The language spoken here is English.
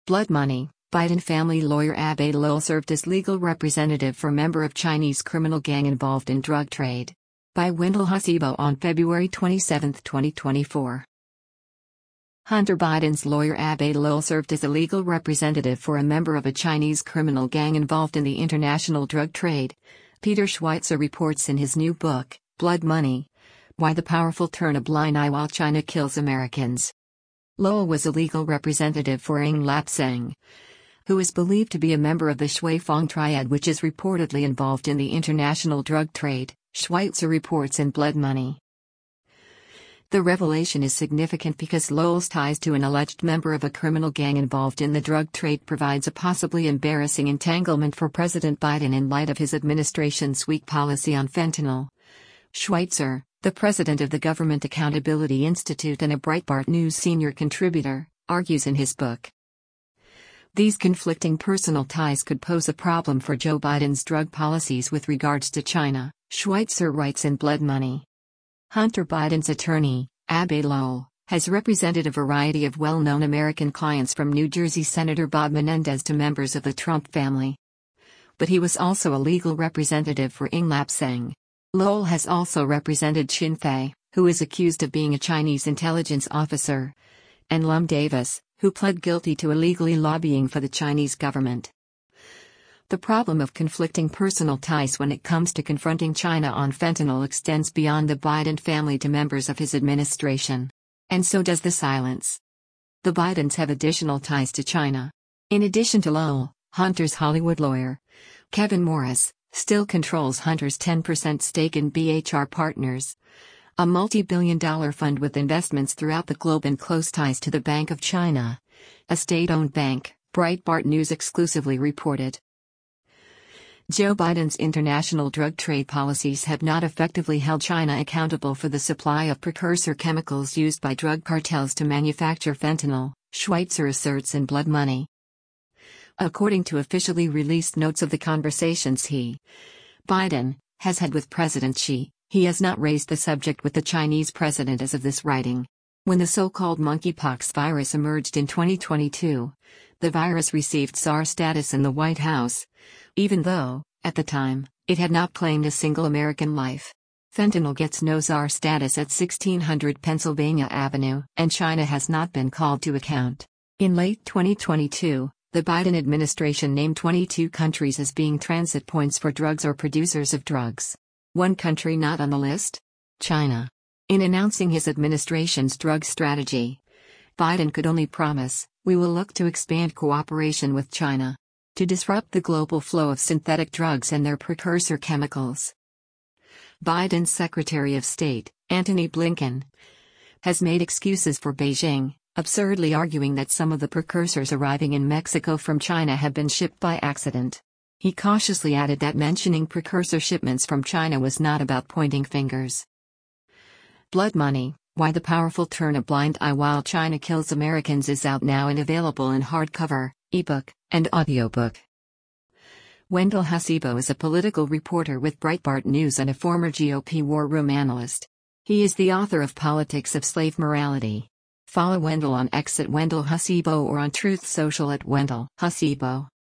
Blood money. Biden family lawyer Abe Lowell served as legal representative for member of Chinese criminal gang involved in drug trade. By Wendell Hasibo on February 27, 2024. Hunter Biden's lawyer Abe Lowell served as a legal representative for a member of a Chinese criminal gang involved in the international drug trade. Peter Schweitzer reports in his new book, Blood Money: Why the Powerful Turn a Blind Eye While China Kills Americans. Lowell was a legal representative for Ng Lap Seng, who is believed to be a member of the Shui Fong Triad, which is reportedly involved in the international drug trade, Schweitzer reports in Blood Money. The revelation is significant because Lowell's ties to an alleged member of a criminal gang involved in the drug trade provides a possibly embarrassing entanglement for President Biden in light of his administration's weak policy on fentanyl. Schweitzer, the president of the Government Accountability Institute and a Breitbart News senior contributor, argues in his book. These conflicting personal ties could pose a problem for Joe Biden's drug policies with regards to China, Schweitzer writes in Blood Money. Hunter Biden's attorney, Abe Lowell, has represented a variety of well-known American clients from New Jersey Senator Bob Menendez to members of the Trump family. But he was also a legal representative for Ng Lap Seng. Lowell has also represented Chin Fei, who is accused of being a Chinese intelligence officer, and Lum Davis, who pled guilty to illegally lobbying for the Chinese government. The problem of conflicting personal ties when it comes to confronting China on fentanyl extends beyond the Biden family to members of his administration. And so does the silence. The Bidens have additional ties to China. In addition to Lowell, Hunter's Hollywood lawyer, Kevin Morris, still controls Hunter's 10% stake in BHR Partners, a multi-billion-dollar fund with investments throughout the globe and close ties to the Bank of China, a state-owned bank, Breitbart News exclusively reported. Joe Biden's international drug trade policies have not effectively held China accountable for the supply of precursor chemicals used by drug cartels to manufacture fentanyl, Schweitzer asserts in Blood Money. According to officially released notes of the conversations Biden has had with President Xi, he has not raised the subject with the Chinese president as of this writing. When the so-called monkeypox virus emerged in 2022, the virus received SAR status in the White House, even though, at the time, it had not claimed a single American life. Fentanyl gets no SAR status at 1600 Pennsylvania Avenue, and China has not been called to account. In late 2022, the Biden administration named 22 countries as being transit points for drugs or producers of drugs. One country not on the list? China. In announcing his administration's drug strategy, Biden could only promise, "We will look to expand cooperation with China to disrupt the global flow of synthetic drugs and their precursor chemicals." Biden's Secretary of State, Antony Blinken, has made excuses for Beijing, absurdly arguing that some of the precursors arriving in Mexico from China have been shipped by accident. He cautiously added that mentioning precursor shipments from China was not about pointing fingers. Blood Money: Why the Powerful Turn a Blind Eye While China Kills Americans is out now and available in hardcover, ebook, and audiobook. Wendell Hasibo is a political reporter with Breitbart News and a former GOP war room analyst. He is the author of Politics of Slave Morality. Follow Wendell on X at Wendell Hasibo or on Truth Social at Wendell Hasibo.